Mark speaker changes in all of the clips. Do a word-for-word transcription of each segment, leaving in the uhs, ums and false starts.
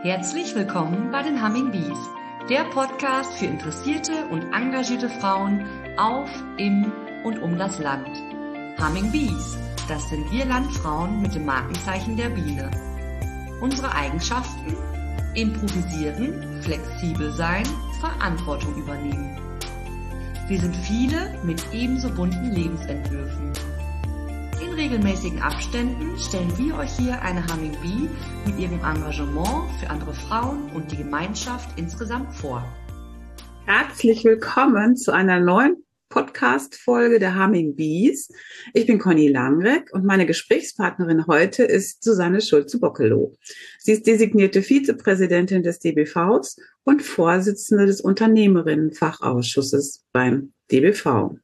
Speaker 1: Herzlich willkommen bei den Humming Bees, der Podcast für interessierte und engagierte Frauen auf, im und um das Land. Humming Bees, das sind wir Landfrauen mit dem Markenzeichen der Biene. Unsere Eigenschaften: improvisieren, flexibel sein, Verantwortung übernehmen. Wir sind viele mit ebenso bunten Lebensentwürfen. In regelmäßigen Abständen stellen wir euch hier eine Humming Bee mit ihrem Engagement für andere Frauen und die Gemeinschaft insgesamt vor.
Speaker 2: Herzlich willkommen zu einer neuen Podcast-Folge der Humming Bees. Ich bin Conny Langreck und meine Gesprächspartnerin heute ist Susanne Schulze-Bockelow. Sie ist designierte Vizepräsidentin des D B Vs und Vorsitzende des Unternehmerinnenfachausschusses beim D B V.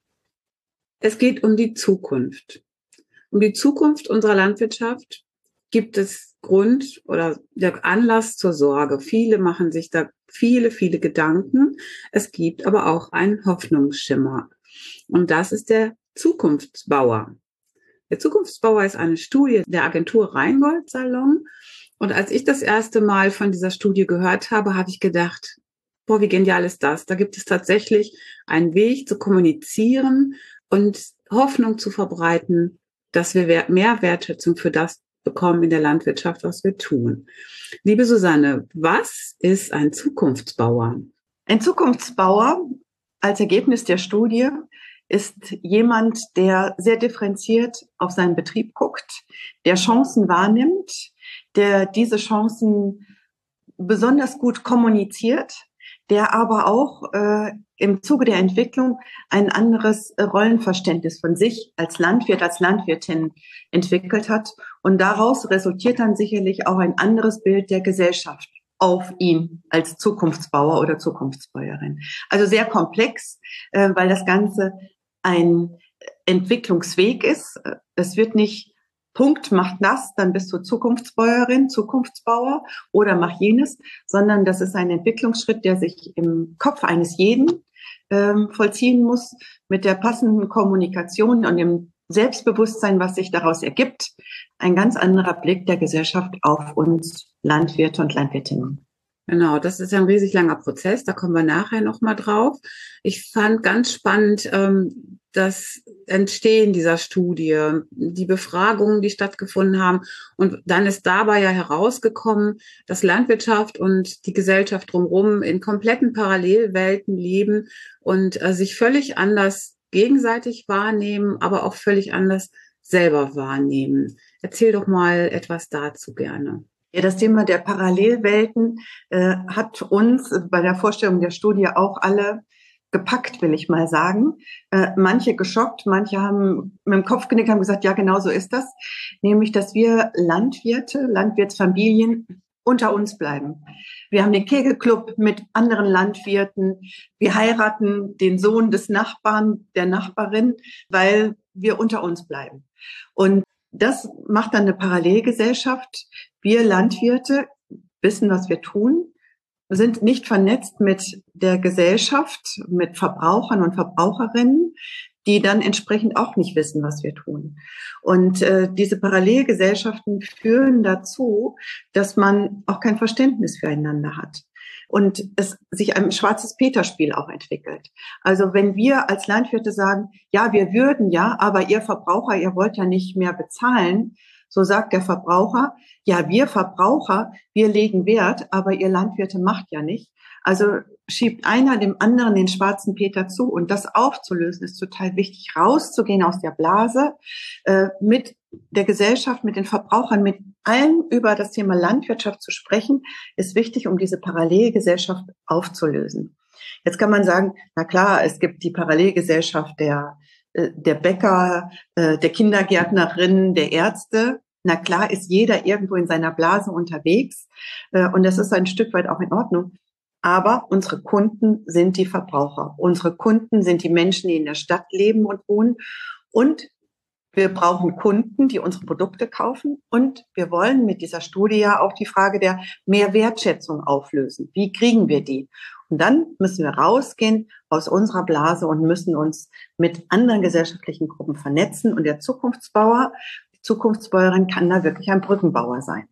Speaker 2: Es geht um die Zukunft. Um die Zukunft unserer Landwirtschaft gibt es Grund oder der Anlass zur Sorge. Viele machen sich da viele, viele Gedanken. Es gibt aber auch einen Hoffnungsschimmer. Und das ist der Zukunftsbauer. Der Zukunftsbauer ist eine Studie der Agentur Rheingold Salon. Und als ich das erste Mal von dieser Studie gehört habe, habe ich gedacht, boah, wie genial ist das? Da gibt es tatsächlich einen Weg zu kommunizieren und Hoffnung zu verbreiten, dass wir mehr Wertschätzung für das bekommen in der Landwirtschaft, was wir tun. Liebe Susanne, was ist ein Zukunftsbauer?
Speaker 3: Ein Zukunftsbauer als Ergebnis der Studie ist jemand, der sehr differenziert auf seinen Betrieb guckt, der Chancen wahrnimmt, der diese Chancen besonders gut kommuniziert, der aber auch äh, im Zuge der Entwicklung ein anderes Rollenverständnis von sich als Landwirt, als Landwirtin entwickelt hat. Und daraus resultiert dann sicherlich auch ein anderes Bild der Gesellschaft auf ihn als Zukunftsbauer oder Zukunftsbäuerin. Also sehr komplex, äh, weil das Ganze ein Entwicklungsweg ist. Es wird nicht Punkt, mach das, dann bist du Zukunftsbäuerin, Zukunftsbauer oder mach jenes, sondern das ist ein Entwicklungsschritt, der sich im Kopf eines jeden ähm, vollziehen muss, mit der passenden Kommunikation und dem Selbstbewusstsein, was sich daraus ergibt. Ein ganz anderer Blick der Gesellschaft auf uns Landwirte und Landwirtinnen.
Speaker 2: Genau, das ist ein riesig langer Prozess, da kommen wir nachher nochmal drauf. Ich fand ganz spannend ähm, das Entstehen dieser Studie, die Befragungen, die stattgefunden haben. Und dann ist dabei ja herausgekommen, dass Landwirtschaft und die Gesellschaft drumherum in kompletten Parallelwelten leben und äh, sich völlig anders gegenseitig wahrnehmen, aber auch völlig anders selber wahrnehmen. Erzähl doch mal etwas dazu gerne.
Speaker 3: Ja, das Thema der Parallelwelten äh, hat uns bei der Vorstellung der Studie auch alle gepackt, will ich mal sagen. Äh, manche geschockt, manche haben mit dem Kopf genickt, haben gesagt, ja, genau so ist das. Nämlich, dass wir Landwirte, Landwirtsfamilien unter uns bleiben. Wir haben den Kegelclub mit anderen Landwirten. Wir heiraten den Sohn des Nachbarn, der Nachbarin, weil wir unter uns bleiben. Und das macht dann eine Parallelgesellschaft. Wir Landwirte wissen, was wir tun, sind nicht vernetzt mit der Gesellschaft, mit Verbrauchern und Verbraucherinnen, die dann entsprechend auch nicht wissen, was wir tun. Und äh, diese Parallelgesellschaften führen dazu, dass man auch kein Verständnis füreinander hat. Und es sich ein schwarzes Peter-Spiel auch entwickelt. Also wenn wir als Landwirte sagen, ja, wir würden ja, aber ihr Verbraucher, ihr wollt ja nicht mehr bezahlen, so sagt der Verbraucher, ja, wir Verbraucher, wir legen Wert, aber ihr Landwirte macht ja nicht. Also schiebt einer dem anderen den schwarzen Peter zu. Und das aufzulösen ist total wichtig, rauszugehen aus der Blase, äh, mit der Gesellschaft, mit den Verbrauchern, mit allen über das Thema Landwirtschaft zu sprechen, ist wichtig, um diese Parallelgesellschaft aufzulösen. Jetzt kann man sagen, na klar, es gibt die Parallelgesellschaft der, der Bäcker, der Kindergärtnerinnen, der Ärzte. Na klar ist jeder irgendwo in seiner Blase unterwegs und das ist ein Stück weit auch in Ordnung. Aber unsere Kunden sind die Verbraucher. Unsere Kunden sind die Menschen, die in der Stadt leben und wohnen. Und wir brauchen Kunden, die unsere Produkte kaufen. Und wir wollen mit dieser Studie ja auch die Frage der Mehrwertschätzung auflösen. Wie kriegen wir die? Und dann müssen wir rausgehen aus unserer Blase und müssen uns mit anderen gesellschaftlichen Gruppen vernetzen. Und der Zukunftsbauer, die Zukunftsbäuerin kann da wirklich ein Brückenbauer sein.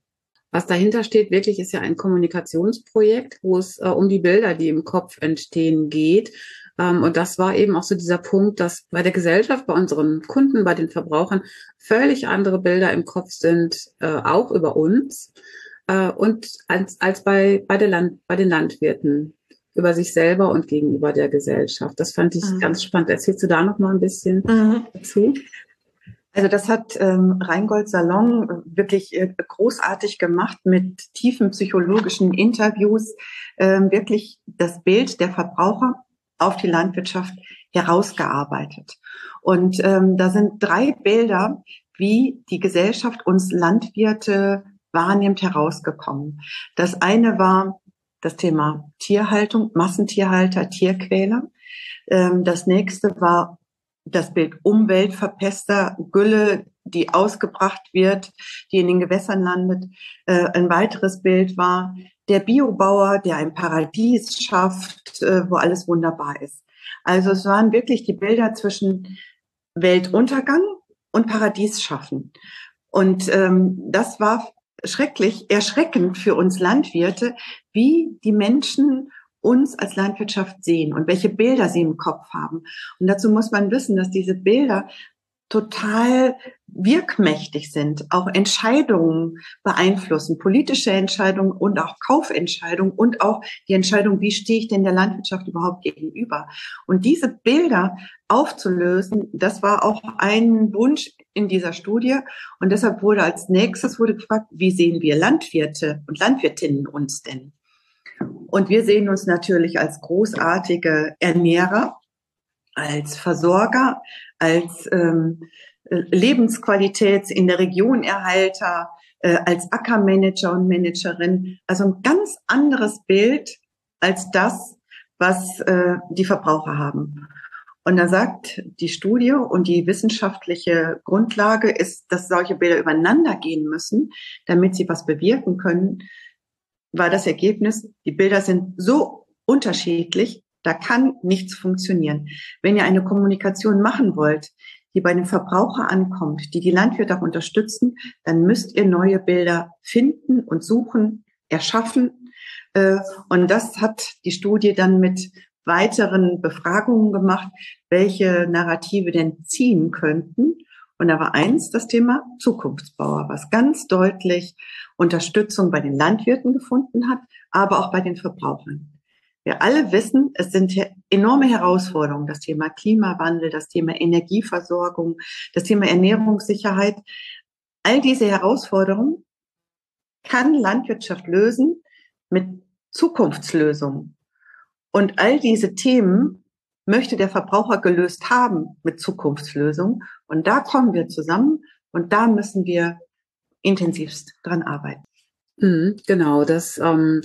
Speaker 2: Was dahinter steht, wirklich ist ja ein Kommunikationsprojekt, wo es äh, um die Bilder, die im Kopf entstehen, geht. Ähm, und das war eben auch so dieser Punkt, dass bei der Gesellschaft, bei unseren Kunden, bei den Verbrauchern völlig andere Bilder im Kopf sind, äh, auch über uns, äh, und als, als bei, bei, der Land, bei den Landwirten, über sich selber und gegenüber der Gesellschaft. Das fand ich mhm. ganz spannend. Erzählst du da noch mal ein bisschen mhm. dazu?
Speaker 3: Also das hat ähm, Rheingold Salon wirklich äh, großartig gemacht mit tiefen psychologischen Interviews, ähm, wirklich das Bild der Verbraucher auf die Landwirtschaft herausgearbeitet. Und ähm, da sind drei Bilder, wie die Gesellschaft uns Landwirte wahrnimmt, herausgekommen. Das eine war das Thema Tierhaltung, Massentierhalter, Tierquäler. Ähm, das nächste war das Bild Umweltverpester, Gülle, die ausgebracht wird, die in den Gewässern landet. Äh, ein weiteres Bild war der Biobauer, der ein Paradies schafft, äh, wo alles wunderbar ist. Also es waren wirklich die Bilder zwischen Weltuntergang und Paradies schaffen. Und ähm, das war schrecklich, erschreckend für uns Landwirte, wie die Menschen uns als Landwirtschaft sehen und welche Bilder sie im Kopf haben. Und dazu muss man wissen, dass diese Bilder total wirkmächtig sind, auch Entscheidungen beeinflussen, politische Entscheidungen und auch Kaufentscheidungen und auch die Entscheidung, wie stehe ich denn der Landwirtschaft überhaupt gegenüber. Und diese Bilder aufzulösen, das war auch ein Wunsch in dieser Studie. Und deshalb wurde als nächstes wurde gefragt, wie sehen wir Landwirte und Landwirtinnen uns denn? Und wir sehen uns natürlich als großartige Ernährer, als Versorger, als ähm, Lebensqualität in der Region Erhalter, äh, als Ackermanager und Managerin. Also ein ganz anderes Bild als das, was äh, die Verbraucher haben. Und da sagt die Studie und die wissenschaftliche Grundlage ist, dass solche Bilder übereinander gehen müssen, damit sie was bewirken können, war das Ergebnis, die Bilder sind so unterschiedlich, da kann nichts funktionieren. Wenn ihr eine Kommunikation machen wollt, die bei dem Verbraucher ankommt, die die Landwirte auch unterstützen, dann müsst ihr neue Bilder finden und suchen, erschaffen. Und das hat die Studie dann mit weiteren Befragungen gemacht, welche Narrative denn ziehen könnten. Und da war eins das Thema Zukunftsbauer, was ganz deutlich Unterstützung bei den Landwirten gefunden hat, aber auch bei den Verbrauchern. Wir alle wissen, es sind enorme Herausforderungen, das Thema Klimawandel, das Thema Energieversorgung, das Thema Ernährungssicherheit. All diese Herausforderungen kann Landwirtschaft lösen mit Zukunftslösungen. Und all diese Themen möchte der Verbraucher gelöst haben mit Zukunftslösungen. Und da kommen wir zusammen und da müssen wir intensivst dran arbeiten.
Speaker 2: Mhm, genau, das, ähm,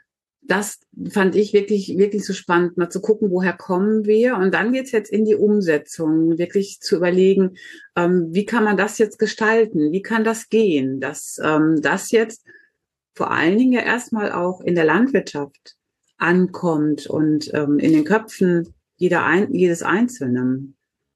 Speaker 2: das fand ich wirklich, wirklich so spannend, mal zu gucken, woher kommen wir. Und dann geht's jetzt in die Umsetzung, wirklich zu überlegen, ähm, wie kann man das jetzt gestalten? Wie kann das gehen? Dass ähm, das jetzt vor allen Dingen ja erstmal auch in der Landwirtschaft ankommt und ähm, in den Köpfen jeder ein, jedes Einzelnen.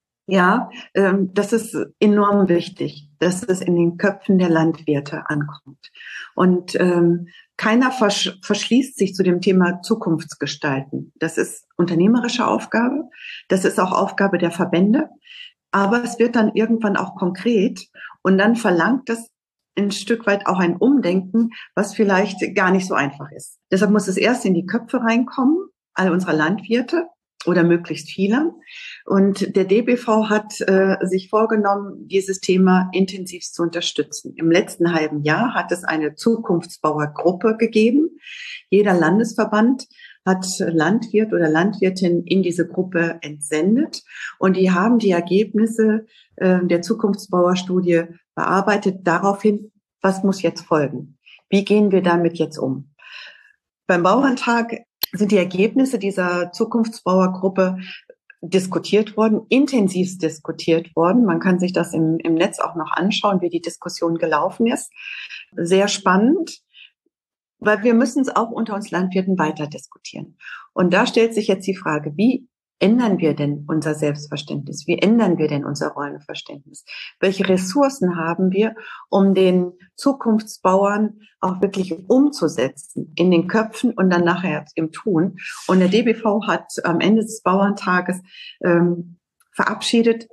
Speaker 3: Ja, ähm, das ist enorm wichtig, dass es in den Köpfen der Landwirte ankommt. Und ähm, keiner versch- verschließt sich zu dem Thema Zukunftsgestalten. Das ist unternehmerische Aufgabe, das ist auch Aufgabe der Verbände, aber es wird dann irgendwann auch konkret und dann verlangt das ein Stück weit auch ein Umdenken, was vielleicht gar nicht so einfach ist. Deshalb muss es erst in die Köpfe reinkommen, all unserer Landwirte, oder möglichst viele. Und der D B V hat äh, sich vorgenommen, dieses Thema intensiv zu unterstützen. Im letzten halben Jahr hat es eine Zukunftsbauergruppe gegeben. Jeder Landesverband hat Landwirt oder Landwirtin in diese Gruppe entsendet. Und die haben die Ergebnisse äh, der Zukunftsbauerstudie bearbeitet daraufhin, was muss jetzt folgen? Wie gehen wir damit jetzt um? Beim Bauerntag sind die Ergebnisse dieser Zukunftsbauergruppe diskutiert worden, intensiv diskutiert worden. Man kann sich das im, im Netz auch noch anschauen, wie die Diskussion gelaufen ist. Sehr spannend, weil wir müssen es auch unter uns Landwirten weiter diskutieren. Und da stellt sich jetzt die Frage, wie ändern wir denn unser Selbstverständnis? Wie ändern wir denn unser Rollenverständnis? Welche Ressourcen haben wir, um den Zukunftsbauern auch wirklich umzusetzen in den Köpfen und dann nachher im Tun? Und der D B V hat am Ende des Bauerntages ähm, verabschiedet,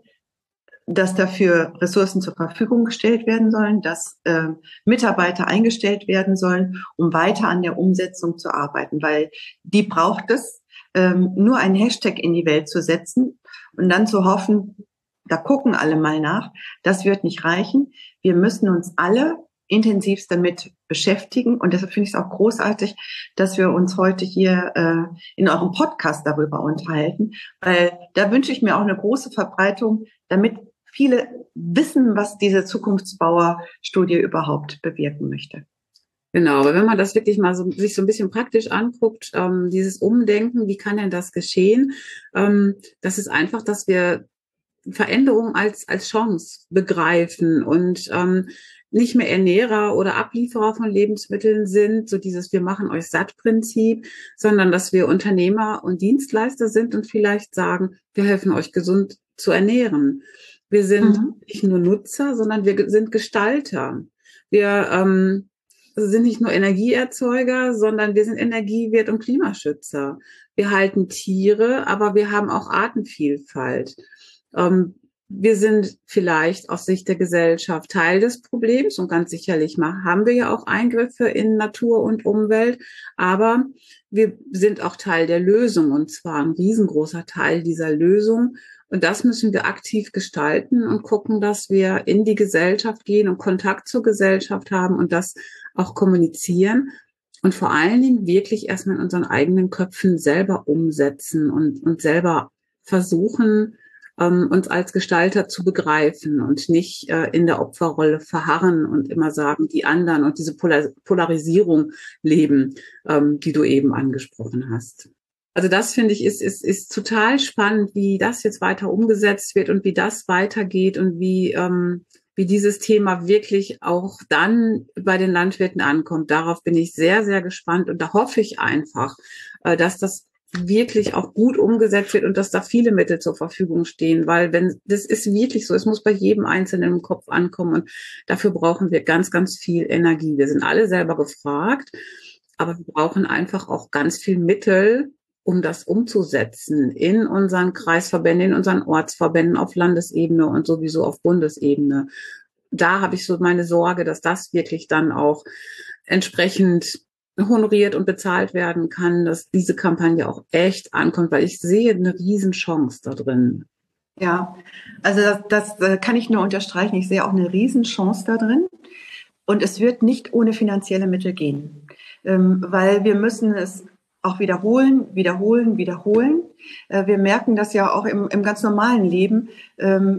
Speaker 3: dass dafür Ressourcen zur Verfügung gestellt werden sollen, dass äh, Mitarbeiter eingestellt werden sollen, um weiter an der Umsetzung zu arbeiten, weil die braucht es, ähm, nur einen Hashtag in die Welt zu setzen und dann zu hoffen, da gucken alle mal nach, das wird nicht reichen. Wir müssen uns alle intensivst damit beschäftigen und deshalb finde ich es auch großartig, dass wir uns heute hier äh, in eurem Podcast darüber unterhalten, weil da wünsche ich mir auch eine große Verbreitung, damit viele wissen, was diese Zukunftsbauer-Studie überhaupt bewirken möchte.
Speaker 2: Genau, aber wenn man das wirklich mal so, sich so ein bisschen praktisch anguckt, ähm, dieses Umdenken, wie kann denn das geschehen? Ähm, das ist einfach, dass wir Veränderungen als als Chance begreifen und ähm, nicht mehr Ernährer oder Ablieferer von Lebensmitteln sind, so dieses Wir machen euch satt Prinzip, sondern dass wir Unternehmer und Dienstleister sind und vielleicht sagen, wir helfen euch gesund zu ernähren. Wir sind mhm. nicht nur Nutzer, sondern wir sind Gestalter. Wir ähm, sind nicht nur Energieerzeuger, sondern wir sind Energiewirt und Klimaschützer. Wir halten Tiere, aber wir haben auch Artenvielfalt. Ähm, wir sind vielleicht aus Sicht der Gesellschaft Teil des Problems und ganz sicherlich mal haben wir ja auch Eingriffe in Natur und Umwelt, aber wir sind auch Teil der Lösung und zwar ein riesengroßer Teil dieser Lösung. Und das müssen wir aktiv gestalten und gucken, dass wir in die Gesellschaft gehen und Kontakt zur Gesellschaft haben und das auch kommunizieren und vor allen Dingen wirklich erstmal in unseren eigenen Köpfen selber umsetzen und, und selber versuchen, ähm, uns als Gestalter zu begreifen und nicht äh, in der Opferrolle verharren und immer sagen, die anderen und diese Polar- Polarisierung leben, ähm, die du eben angesprochen hast. Also das finde ich ist, ist, ist total spannend, wie das jetzt weiter umgesetzt wird und wie das weitergeht und wie, ähm, wie dieses Thema wirklich auch dann bei den Landwirten ankommt. Darauf bin ich sehr, sehr gespannt und da hoffe ich einfach, äh, dass das wirklich auch gut umgesetzt wird und dass da viele Mittel zur Verfügung stehen, weil wenn das ist wirklich so, es muss bei jedem Einzelnen im Kopf ankommen und dafür brauchen wir ganz, ganz viel Energie. Wir sind alle selber gefragt, aber wir brauchen einfach auch ganz viel Mittel, um das umzusetzen in unseren Kreisverbänden, in unseren Ortsverbänden auf Landesebene und sowieso auf Bundesebene. Da habe ich so meine Sorge, dass das wirklich dann auch entsprechend honoriert und bezahlt werden kann, dass diese Kampagne auch echt ankommt, weil ich sehe eine Riesenchance da drin.
Speaker 3: Ja, also das, das kann ich nur unterstreichen. Ich sehe auch eine Riesenchance da drin. Und es wird nicht ohne finanzielle Mittel gehen, ähm, weil wir müssen es auch wiederholen, wiederholen, wiederholen. Äh, wir merken das ja auch im, im ganz normalen Leben. Ähm,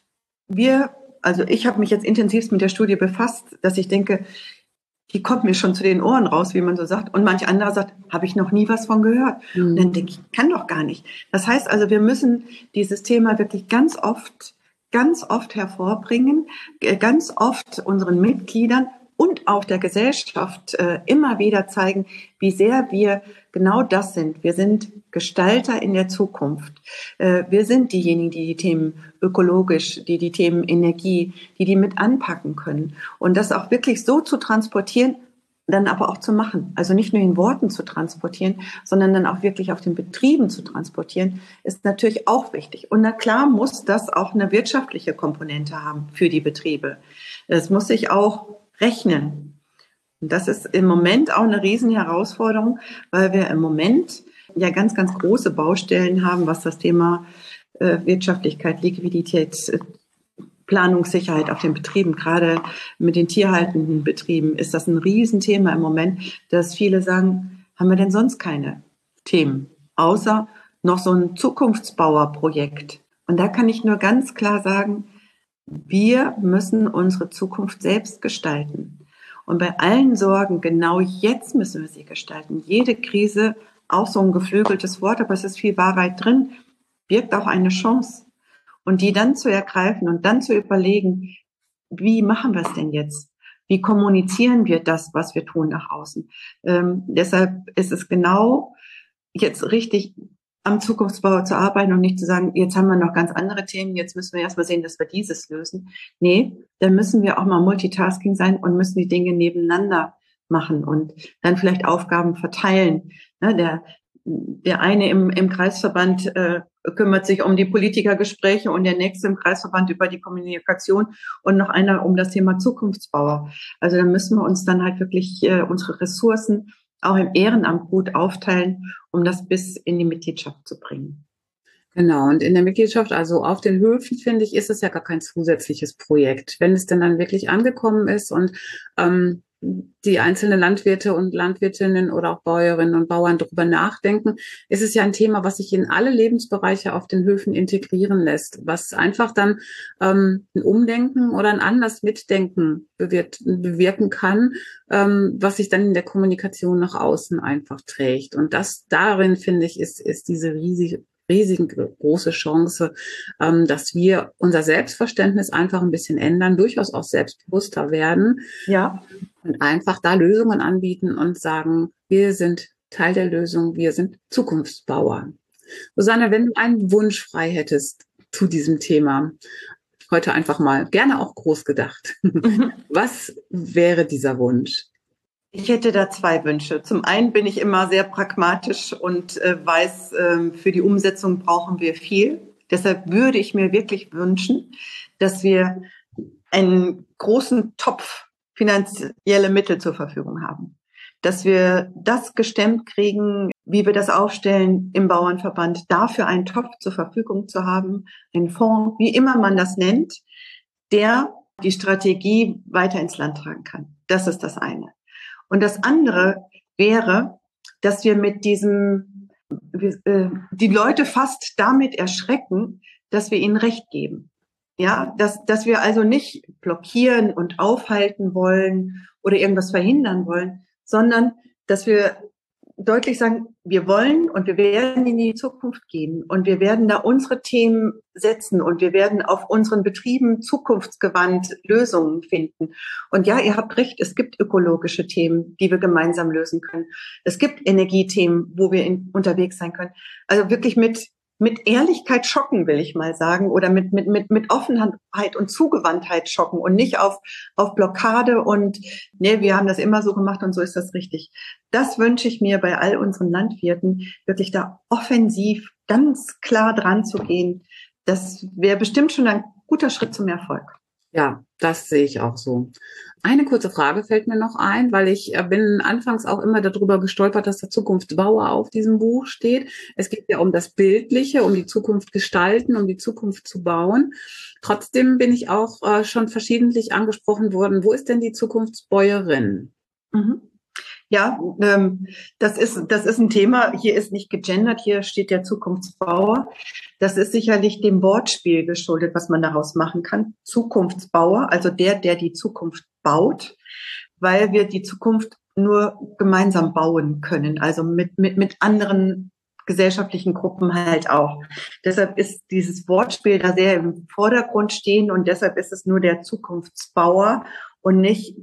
Speaker 3: wir, also ich habe mich jetzt intensivst mit der Studie befasst, dass ich denke, die kommt mir schon zu den Ohren raus, wie man so sagt. Und manch anderer sagt, habe ich noch nie was von gehört. Mhm. Und dann denke ich, kann doch gar nicht. Das heißt also, wir müssen dieses Thema wirklich ganz oft, ganz oft hervorbringen, ganz oft unseren Mitgliedern und auch der Gesellschaft äh, immer wieder zeigen, wie sehr wir genau das sind. Wir sind Gestalter in der Zukunft. Äh, wir sind diejenigen, die die Themen ökologisch, die die Themen Energie, die die mit anpacken können. Und das auch wirklich so zu transportieren, dann aber auch zu machen. Also nicht nur in Worten zu transportieren, sondern dann auch wirklich auf den Betrieben zu transportieren, ist natürlich auch wichtig. Und na klar muss das auch eine wirtschaftliche Komponente haben für die Betriebe. Es muss sich auch rechnen. Und das ist im Moment auch eine riesen Herausforderung, weil wir im Moment ja ganz, ganz große Baustellen haben, was das Thema äh, Wirtschaftlichkeit, Liquidität, äh, Planungssicherheit auf den Betrieben, gerade mit den tierhaltenden Betrieben, ist das ein Riesenthema im Moment, dass viele sagen, haben wir denn sonst keine Themen, außer noch so ein Zukunftsbauerprojekt. Und da kann ich nur ganz klar sagen, wir müssen unsere Zukunft selbst gestalten. Und bei allen Sorgen, genau jetzt müssen wir sie gestalten. Jede Krise, auch so ein geflügeltes Wort, aber es ist viel Wahrheit drin, birgt auch eine Chance. Und die dann zu ergreifen und dann zu überlegen, wie machen wir es denn jetzt? Wie kommunizieren wir das, was wir tun, nach außen? Ähm, deshalb ist es genau jetzt richtig, am Zukunftsbau zu arbeiten und nicht zu sagen, jetzt haben wir noch ganz andere Themen, jetzt müssen wir erstmal sehen, dass wir dieses lösen. Nee, dann müssen wir auch mal Multitasking sein und müssen die Dinge nebeneinander machen und dann vielleicht Aufgaben verteilen. Ne, der, der eine im, im Kreisverband äh, kümmert sich um die Politikergespräche und der nächste im Kreisverband über die Kommunikation und noch einer um das Thema Zukunftsbauer. Also da müssen wir uns dann halt wirklich äh, unsere Ressourcen auch im Ehrenamt gut aufteilen, um das bis in die Mitgliedschaft zu bringen.
Speaker 2: Genau, und in der Mitgliedschaft, also auf den Höfen, finde ich, ist es ja gar kein zusätzliches Projekt. Wenn es denn dann wirklich angekommen ist und ähm, die einzelnen Landwirte und Landwirtinnen oder auch Bäuerinnen und Bauern darüber nachdenken, ist es ja ein Thema, was sich in alle Lebensbereiche auf den Höfen integrieren lässt, was einfach dann ähm, ein Umdenken oder ein anderes Mitdenken bewirkt, bewirken kann, ähm, was sich dann in der Kommunikation nach außen einfach trägt. Und das darin, finde ich, ist, ist diese riesige riesengroße Chance, ähm, dass wir unser Selbstverständnis einfach ein bisschen ändern, durchaus auch selbstbewusster werden.
Speaker 3: Ja.
Speaker 2: Und einfach da Lösungen anbieten und sagen, wir sind Teil der Lösung, wir sind Zukunftsbauer. Susanne, wenn du einen Wunsch frei hättest zu diesem Thema, heute einfach mal, gerne auch groß gedacht, mhm. Was wäre dieser Wunsch?
Speaker 3: Ich hätte da zwei Wünsche. Zum einen bin ich immer sehr pragmatisch und äh, weiß, äh, für die Umsetzung brauchen wir viel. Deshalb würde ich mir wirklich wünschen, dass wir einen großen Topf finanzielle Mittel zur Verfügung haben. Dass wir das gestemmt kriegen, wie wir das aufstellen im Bauernverband, dafür einen Topf zur Verfügung zu haben, einen Fonds, wie immer man das nennt, der die Strategie weiter ins Land tragen kann. Das ist das eine. Und das andere wäre, dass wir mit diesem, äh, die Leute fast damit erschrecken, dass wir ihnen Recht geben. Ja, dass, dass wir also nicht blockieren und aufhalten wollen oder irgendwas verhindern wollen, sondern dass wir deutlich sagen, wir wollen und wir werden in die Zukunft gehen und wir werden da unsere Themen setzen und wir werden auf unseren Betrieben zukunftsgewandt Lösungen finden. Und ja, ihr habt recht, es gibt ökologische Themen, die wir gemeinsam lösen können. Es gibt Energiethemen, wo wir in, unterwegs sein können. Also wirklich mit mit Ehrlichkeit schocken, will ich mal sagen, oder mit mit mit mit Offenheit und Zugewandtheit schocken und nicht auf auf Blockade und nee, wir haben das immer so gemacht und so ist das richtig. Das wünsche ich mir bei all unseren Landwirten, wirklich da offensiv ganz klar dran zu gehen. Das wäre bestimmt schon ein guter Schritt zum Erfolg.
Speaker 2: Ja, das sehe ich auch so. Eine kurze Frage fällt mir noch ein, weil ich bin anfangs auch immer darüber gestolpert, dass der Zukunftsbauer auf diesem Buch steht. Es geht ja um das Bildliche, um die Zukunft gestalten, um die Zukunft zu bauen. Trotzdem bin ich auch äh, schon verschiedentlich angesprochen worden. Wo ist denn die Zukunftsbäuerin?
Speaker 3: Mhm. Ja, ähm, das ist das ist ein Thema. Hier ist nicht gegendert, hier steht der Zukunftsbauer. Das ist sicherlich dem Wortspiel geschuldet, was man daraus machen kann. Zukunftsbauer, also der, der die Zukunft baut, weil wir die Zukunft nur gemeinsam bauen können, also mit mit mit anderen gesellschaftlichen Gruppen halt auch. Deshalb ist dieses Wortspiel da sehr im Vordergrund stehen und deshalb ist es nur der Zukunftsbauer und nicht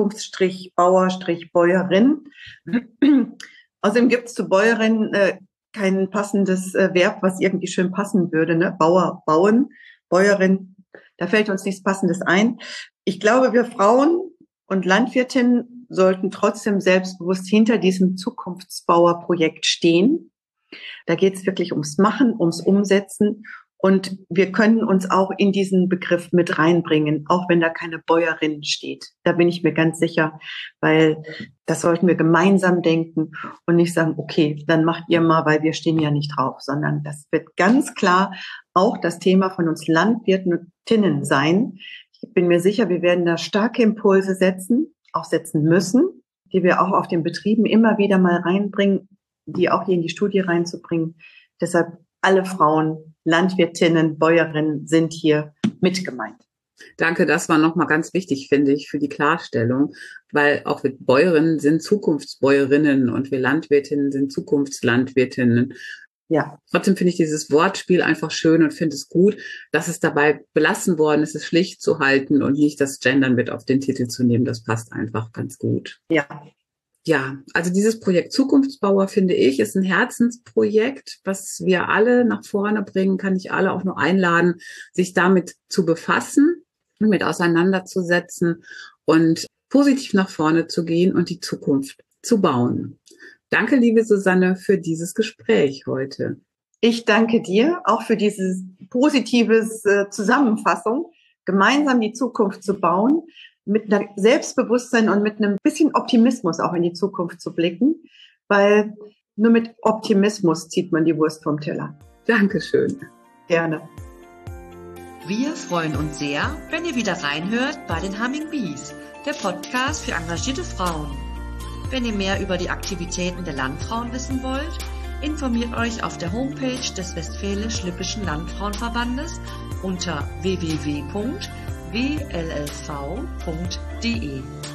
Speaker 3: Zukunfts-Bauer-Bäuerin. Außerdem gibt es zu Bäuerin äh, kein passendes äh, Verb, was irgendwie schön passen würde. Ne? Bauer, bauen, Bäuerin, da fällt uns nichts Passendes ein. Ich glaube, wir Frauen und Landwirtinnen sollten trotzdem selbstbewusst hinter diesem Zukunftsbauerprojekt stehen. Da geht es wirklich ums Machen, ums Umsetzen. Und wir können uns auch in diesen Begriff mit reinbringen, auch wenn da keine Bäuerin steht. Da bin ich mir ganz sicher, weil das sollten wir gemeinsam denken und nicht sagen, okay, dann macht ihr mal, weil wir stehen ja nicht drauf, sondern das wird ganz klar auch das Thema von uns Landwirtinnen sein. Ich bin mir sicher, wir werden da starke Impulse setzen, auch setzen müssen, die wir auch auf den Betrieben immer wieder mal reinbringen, die auch hier in die Studie reinzubringen. Deshalb alle Frauen, Landwirtinnen, Bäuerinnen sind hier mit gemeint.
Speaker 2: Danke, das war nochmal ganz wichtig, finde ich, für die Klarstellung, weil auch wir Bäuerinnen sind Zukunftsbäuerinnen und wir Landwirtinnen sind Zukunftslandwirtinnen.
Speaker 3: Ja.
Speaker 2: Trotzdem finde ich dieses Wortspiel einfach schön und finde es gut, dass es dabei belassen worden ist, es schlicht zu halten und nicht das Gendern mit auf den Titel zu nehmen. Das passt einfach ganz gut.
Speaker 3: Ja.
Speaker 2: Ja, also dieses Projekt Zukunftsbauer, finde ich, ist ein Herzensprojekt, was wir alle nach vorne bringen, kann ich alle auch nur einladen, sich damit zu befassen, mit auseinanderzusetzen und positiv nach vorne zu gehen und die Zukunft zu bauen. Danke, liebe Susanne, für dieses Gespräch heute.
Speaker 3: Ich danke dir auch für diese positive äh, Zusammenfassung, gemeinsam die Zukunft zu bauen, mit einem Selbstbewusstsein und mit einem bisschen Optimismus auch in die Zukunft zu blicken, weil nur mit Optimismus zieht man die Wurst vom Teller.
Speaker 2: Dankeschön.
Speaker 3: Gerne.
Speaker 1: Wir freuen uns sehr, wenn ihr wieder reinhört bei den Humming Bees, der Podcast für engagierte Frauen. Wenn ihr mehr über die Aktivitäten der Landfrauen wissen wollt, informiert euch auf der Homepage des Westfälisch-Lippischen Landfrauenverbandes unter w w w punkt w l l v punkt d e.